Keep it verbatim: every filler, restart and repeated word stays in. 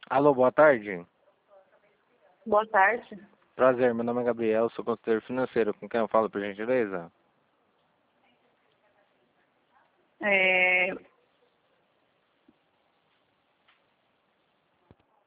Alô, boa tarde. Boa tarde. Prazer, meu nome é Gabriel, sou consultor financeiro. Com quem eu falo, por gentileza? É,